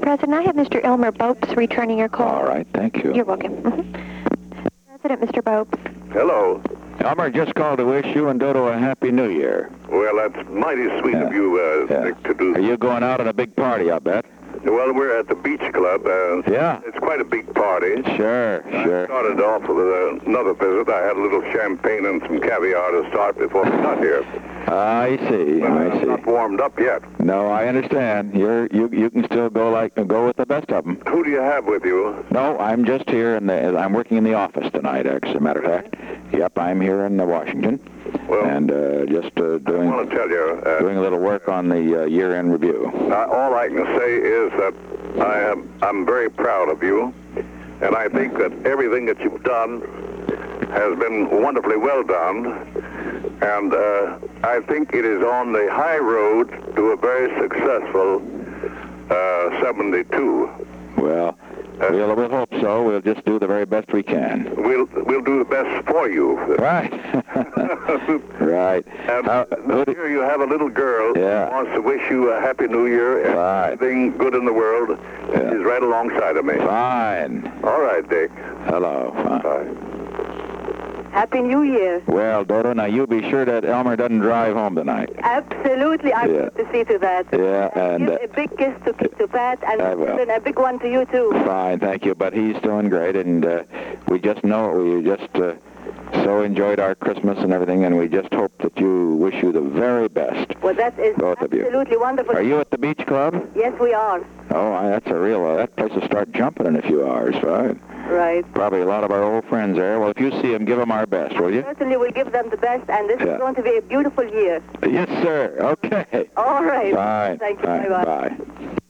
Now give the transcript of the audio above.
President. I have Mr. Elmer Bopes returning your call. All right, thank you. You're welcome. President, Mr. Bopes. Hello. Elmer just called to wish you and Dodo a happy New Year. Well, that's mighty sweet of you, Nick, to do. Are you going out on a big party, I bet? Well, we're at the beach club. Yeah. It's quite a big party. Sure. I started off with another visit. I had a little champagne and some caviar to start before we got here. I see. I'm not warmed up yet. No, I understand. You can still go with the best of them. Who do you have with you? No, I'm just here, I'm working in the office tonight, as a matter of fact. Yep, I'm here in Washington. Well, and just doing, I want to tell you, doing a little work on the year-end review. All I can say is that I'm very proud of you, and I think that everything that you've done has been wonderfully well done, and I think it is on the high road to a very successful 72. Well, we'll hope so. We'll just do the very best we can. We'll do the best for you. Right. Right. And here you have a little girl who wants to wish you a happy New Year and everything good in the world. She's right alongside of me. Fine. All right, Dick. Hello. Fine. Bye. Happy New Year. Well, Dodo, now you be sure that Elmer doesn't drive home tonight. Absolutely. I'm going to see to that. Yeah, and a big kiss to Pat, and a big one to you, too. Fine, thank you. But he's doing great, and we just know we just so enjoyed our Christmas and everything, and we just hope that you wish you the very best. Well, that is both absolutely of you. Wonderful. Are you at the beach club? Yes, we are. Oh, that's a real, that place will start jumping in a few hours, right? Right. Probably a lot of our old friends there. Well, if you see them, give them our best, will you? Certainly will give them the best, and this is going to be a beautiful year. Yes, sir. Okay. All right. Fine. Thank you. Fine. Bye-bye. Bye.